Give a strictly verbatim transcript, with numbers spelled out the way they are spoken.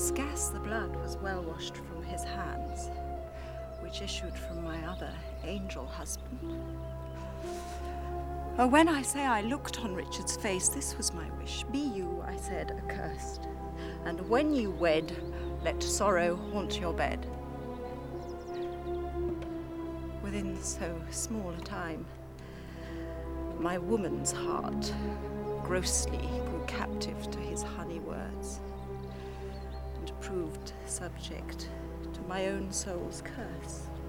Scarce the blood was well washed from his hands, which issued from my other angel husband. Oh, when I say I looked on Richard's face, this was my wish. Be you, I said, accursed, and when you wed, let sorrow haunt your bed. Within so small a time, my woman's heart grossly grew captive to his honey words, and proved subject to my own soul's curse.